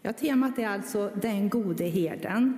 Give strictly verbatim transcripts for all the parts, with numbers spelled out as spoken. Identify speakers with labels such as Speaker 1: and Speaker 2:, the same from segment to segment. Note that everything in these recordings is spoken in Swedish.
Speaker 1: Ja, temat är alltså den gode herden.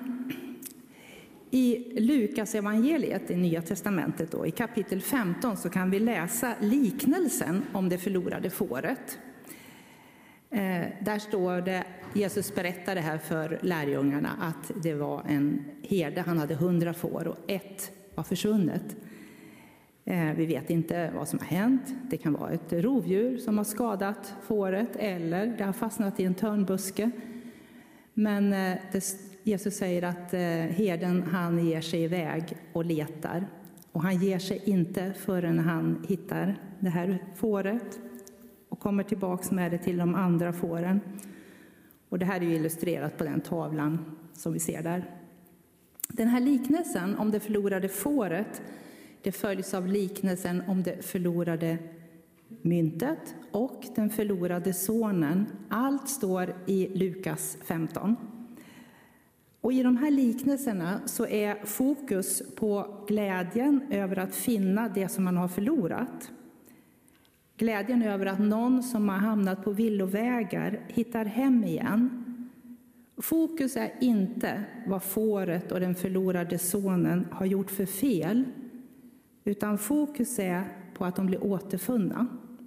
Speaker 1: I Lukas evangeliet i Nya testamentet då, i kapitel femton så kan vi läsa liknelsen om det förlorade fåret. Eh, där står det, Jesus berättade här för lärjungarna att det var en herde, han hade hundra får och ett var försvunnet. Eh, vi vet inte vad som har hänt. Det kan vara ett rovdjur som har skadat fåret eller det har fastnat i en törnbuske. Men eh, det, Jesus säger att eh, herden han ger sig iväg och letar. Och han ger sig inte förrän han hittar det här fåret och kommer tillbaks med det till de andra fåren. Och det här är ju illustrerat på den tavlan som vi ser där. Den här liknelsen om det förlorade fåret, det följs av liknelsen om det förlorade myntet och den förlorade sonen. Allt står i Lukas femton. Och i de här liknelserna så är fokus på glädjen över att finna det som man har förlorat. Glädjen över att någon som har hamnat på villovägar hittar hem igen. Fokus är inte vad fåret och den förlorade sonen har gjort för fel, utan fokus är på att de blir återfunna.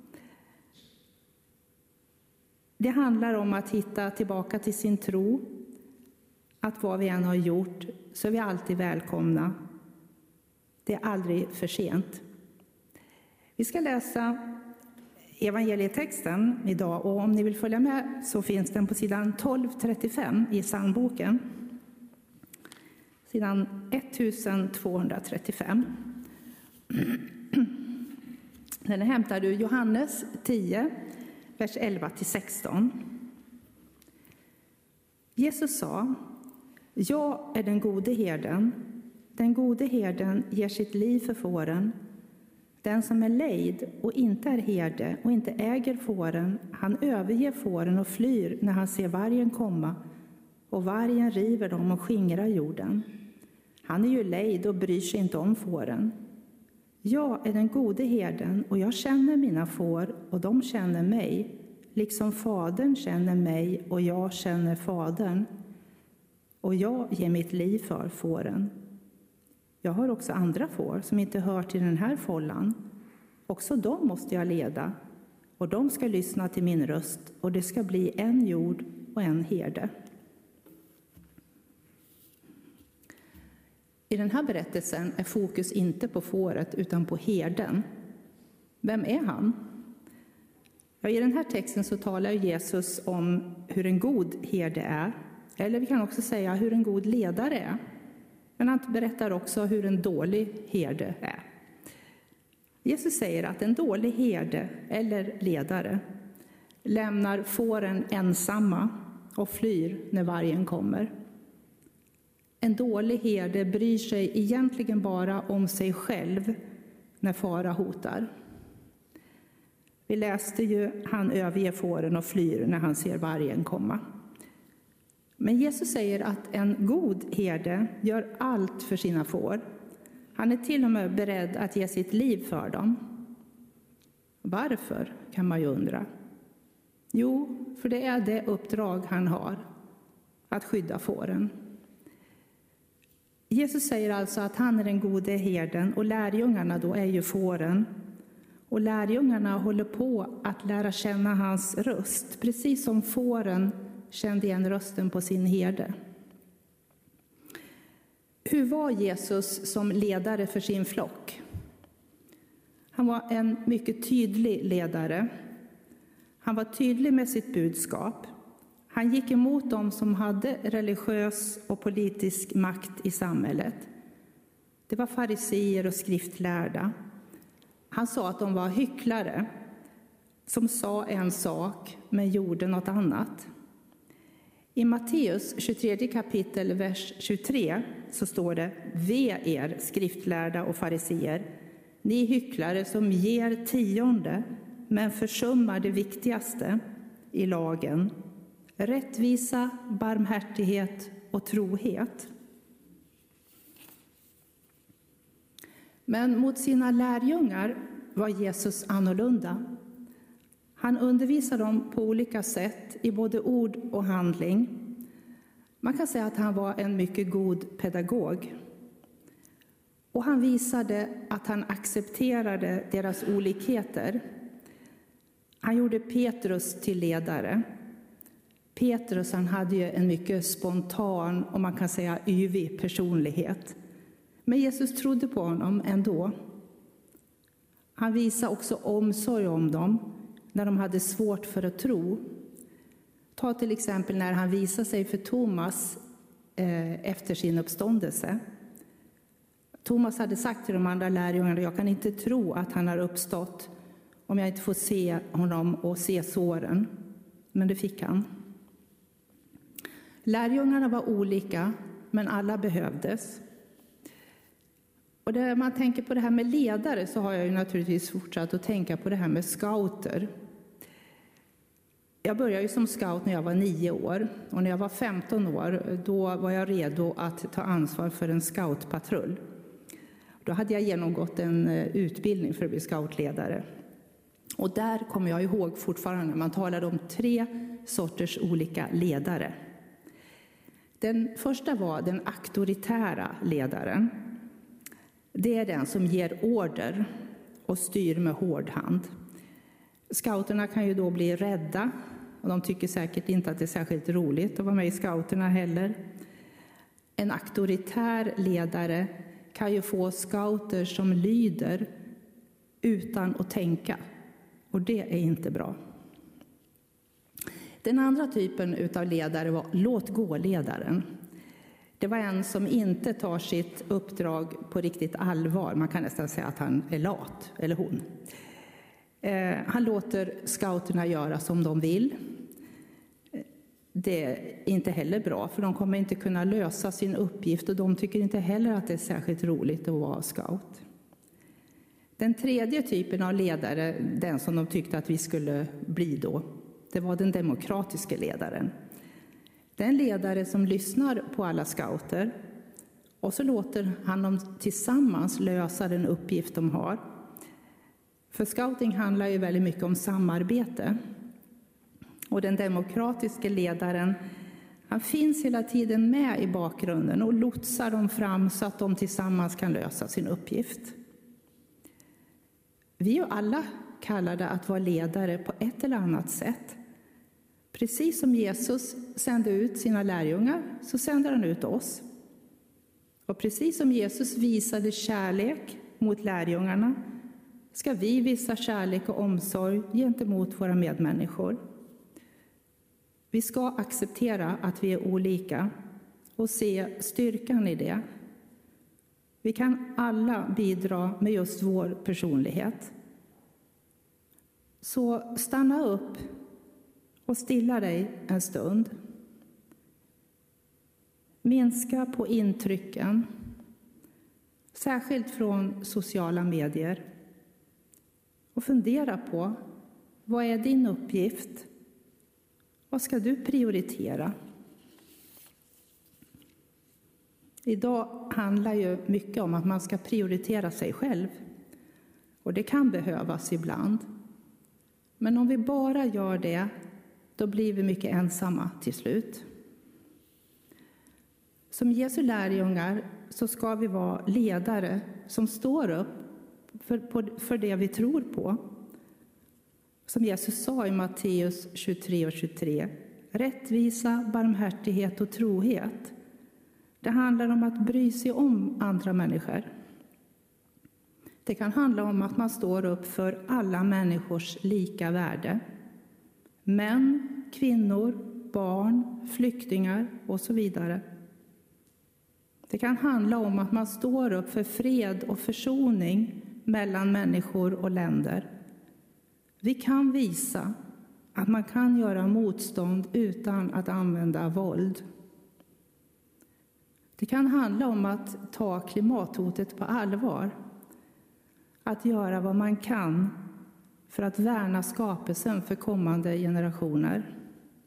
Speaker 1: Det handlar om att hitta tillbaka till sin tro, att vad vi än har gjort så är vi alltid välkomna. Det är aldrig för sent. Vi ska läsa evangelietexten idag och om ni vill följa med så finns den på sidan tolv trettiofem i psalmboken. Sidan ettusentvåhundratrettiofem. Den är hämtad ur Johannes tio, vers elva till sexton. Jesus sa: jag är den gode herden. Den gode herden ger sitt liv för fåren. Den som är lejd och inte är herde och inte äger fåren, han överger fåren och flyr när han ser vargen komma, och vargen river dem och skingrar jorden. Han är ju lejd och bryr sig inte om fåren. Jag är den gode herden och jag känner mina får och de känner mig, liksom fadern känner mig och jag känner fadern. Och jag ger mitt liv för fåren. Jag har också andra får som inte hör till den här fållan. Också dem måste jag leda, och de ska lyssna till min röst, och det ska bli en jord och en herde. I den här berättelsen är fokus inte på fåret utan på herden. Vem är han? Ja, i den här texten så talar Jesus om hur en god herde är. Eller vi kan också säga hur en god ledare är. Men han berättar också hur en dålig herde är. Jesus säger att en dålig herde eller ledare lämnar fåren ensamma och flyr när vargen kommer. En dålig herde bryr sig egentligen bara om sig själv när fara hotar. Vi läste ju, han överger fåren och flyr när han ser vargen komma. Men Jesus säger att en god herde gör allt för sina får. Han är till och med beredd att ge sitt liv för dem. Varför, kan man ju undra. Jo, för det är det uppdrag han har, att skydda fåren. Jesus säger alltså att han är den gode herden och lärjungarna då är ju fåren. Och lärjungarna håller på att lära känna hans röst, precis som fåren kände igen rösten på sin herde. Hur var Jesus som ledare för sin flock? Han var en mycket tydlig ledare. Han var tydlig med sitt budskap. Han gick emot dem som hade religiös och politisk makt i samhället. Det var fariseer och skriftlärda. Han sa att de var hycklare som sa en sak men gjorde något annat. I Matteus tjugotredje kapitel, vers tjugotre, så står det: ve er skriftlärda och fariseer, ni hycklare som ger tionde men försummar det viktigaste i lagen, rättvisa, barmhärtighet och trohet. Men mot sina lärjungar var Jesus annorlunda. Han undervisar dem på olika sätt i både ord och handling. Man kan säga att han var en mycket god pedagog. Och han visade att han accepterade deras olikheter. Han gjorde Petrus till ledare. Petrus, han hade ju en mycket spontan och man kan säga yvig personlighet. Men Jesus trodde på honom ändå. Han visade också omsorg om dem när de hade svårt för att tro. Ta till exempel när han visade sig för Thomas eh, efter sin uppståndelse. Thomas hade sagt till de andra lärjungarna: jag kan inte tro att han har uppstått om jag inte får se honom och se såren. Men det fick han. Lärjungarna var olika, men alla behövdes. Och när man tänker på det här med ledare så har jag ju naturligtvis fortsatt att tänka på det här med scouter. Jag började ju som scout när jag var nio år. Och när jag var femton år, då var jag redo att ta ansvar för en scoutpatrull. Då hade jag genomgått en utbildning för att bli scoutledare. Och där kommer jag ihåg fortfarande när man talade om tre sorters olika ledare. Den första var den auktoritära ledaren. Det är den som ger order och styr med hård hand. Scouterna kan ju då bli rädda och de tycker säkert inte att det är särskilt roligt att vara med i scouterna heller. En auktoritär ledare kan ju få scouter som lyder utan att tänka, och det är inte bra. Den andra typen av ledare var låt-gå-ledaren. Det var en som inte tar sitt uppdrag på riktigt allvar. Man kan nästan säga att han är lat, eller hon. Eh, han låter scouterna göra som de vill. Det är inte heller bra, för de kommer inte kunna lösa sin uppgift och de tycker inte heller att det är särskilt roligt att vara scout. Den tredje typen av ledare, den som de tyckte att vi skulle bli då, det var den demokratiska ledaren. Den ledare som lyssnar på alla scouter och så låter han dem tillsammans lösa den uppgift de har. För scouting handlar ju väldigt mycket om samarbete. Och den demokratiska ledaren, han finns hela tiden med i bakgrunden och lotsar dem fram så att de tillsammans kan lösa sin uppgift. Vi är ju alla kallade att vara ledare på ett eller annat sätt. Precis som Jesus sände ut sina lärjungar så sänder han ut oss. Och precis som Jesus visade kärlek mot lärjungarna ska vi visa kärlek och omsorg gentemot våra medmänniskor. Vi ska acceptera att vi är olika och se styrkan i det. Vi kan alla bidra med just vår personlighet. Så stanna upp och stilla dig en stund. Minska på intrycken, särskilt från sociala medier. Och fundera på, vad är din uppgift? Vad ska du prioritera? Idag handlar ju mycket om att man ska prioritera sig själv. Och det kan behövas ibland. Men om vi bara gör det, då blir vi mycket ensamma till slut. Som Jesu lärjungar så ska vi vara ledare som står upp för, på, för det vi tror på. Som Jesus sa i Matteus tjugotre och tjugotre. Rättvisa, barmhärtighet och trohet. Det handlar om att bry sig om andra människor. Det kan handla om att man står upp för alla människors lika värde. Män, kvinnor, barn, flyktingar och så vidare. Det kan handla om att man står upp för fred och försoning mellan människor och länder. Vi kan visa att man kan göra motstånd utan att använda våld. Det kan handla om att ta klimathotet på allvar. Att göra vad man kan för att värna skapelsen för kommande generationer.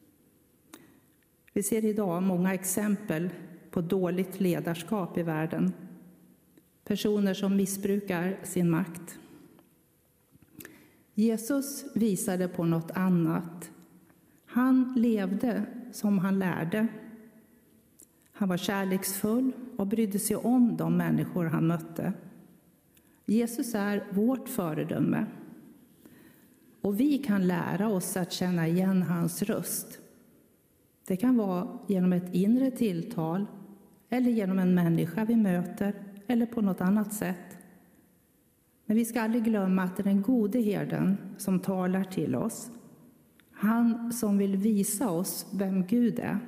Speaker 1: Vi ser idag många exempel på dåligt ledarskap i världen. Personer som missbrukar sin makt. Jesus visade på något annat. Han levde som han lärde. Han var kärleksfull och brydde sig om de människor han mötte. Jesus är vårt föredöme. Och vi kan lära oss att känna igen hans röst. Det kan vara genom ett inre tilltal, eller genom en människa vi möter, eller på något annat sätt. Men vi ska aldrig glömma att det är den gode herden som talar till oss. Han som vill visa oss vem Gud är.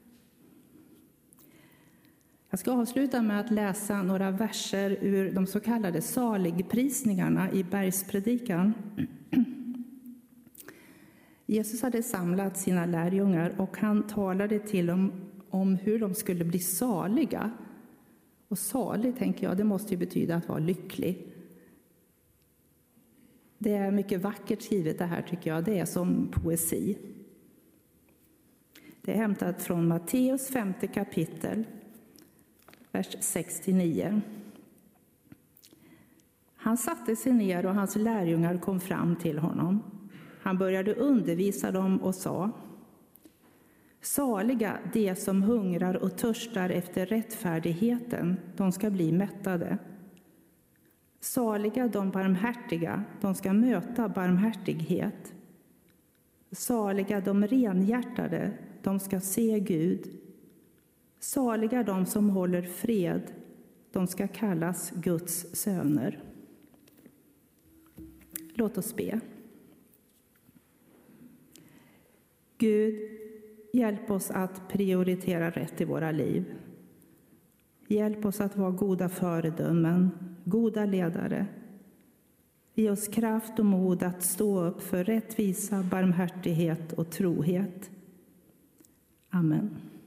Speaker 1: Jag ska avsluta med att läsa några verser ur de så kallade saligprisningarna i Bergspredikan. Jesus hade samlat sina lärjungar och han talade till dem om hur de skulle bli saliga. Och salig, tänker jag, det måste ju betyda att vara lycklig. Det är mycket vackert skrivet det här, tycker jag. Det är som poesi. Det är hämtat från Matteus femte kapitel, vers sex till nio. Han satte sig ner och hans lärjungar kom fram till honom. Han började undervisa dem och sa: Saliga de som hungrar och törstar efter rättfärdigheten, de ska bli mättade. Saliga de barmhärtiga, de ska möta barmhärtighet. Saliga de renhjärtade, de ska se Gud. Saliga de som håller fred, de ska kallas Guds söner. Låt oss be. Gud, hjälp oss att prioritera rätt i våra liv. Hjälp oss att vara goda föredömen, goda ledare. Ge oss kraft och mod att stå upp för rättvisa, barmhärtighet och trohet. Amen.